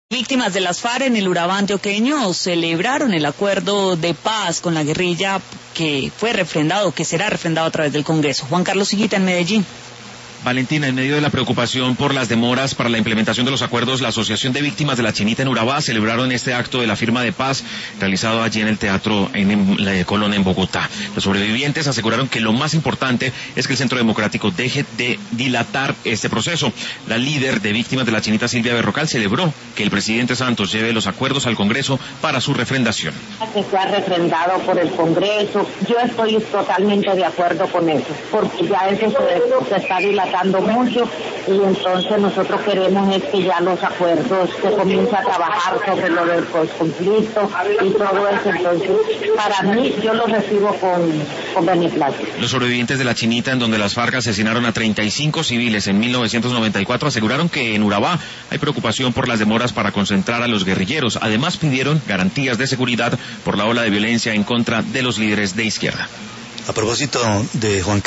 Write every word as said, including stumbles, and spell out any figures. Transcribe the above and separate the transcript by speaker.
Speaker 1: Víctimas de las FARC en el Urabá antioqueño celebraron el acuerdo de paz con la guerrilla que fue refrendado, que será refrendado a través del Congreso. Juan Carlos Higuita en Medellín.
Speaker 2: Valentina, en medio de la preocupación por las demoras para la implementación de los acuerdos, la Asociación de Víctimas de la Chinita en Urabá celebraron este acto de la firma de paz realizado allí en el Teatro en, en la de Colón, en Bogotá. Los sobrevivientes aseguraron que lo más importante es que el Centro Democrático deje de dilatar este proceso. La líder de Víctimas de la Chinita, Silvia Berrocal, celebró que el presidente Santos lleve los acuerdos al Congreso para su refrendación.
Speaker 3: Que sea refrendado por el Congreso, yo estoy totalmente de acuerdo con eso, porque ya eso se, se está dilatando mucho y entonces nosotros queremos es que ya los acuerdos se comience a trabajar sobre lo del conflicto y todo eso. Entonces, para mí, yo lo recibo con, con beneplácito.
Speaker 2: Los sobrevivientes de la Chinita, en donde las FARC asesinaron a treinta y cinco civiles en mil novecientos noventa y cuatro, aseguraron que en Urabá hay preocupación por las demoras para concentrar a los guerrilleros. Además, pidieron garantías de seguridad por la ola de violencia en contra de los líderes de izquierda.
Speaker 4: A propósito de Juan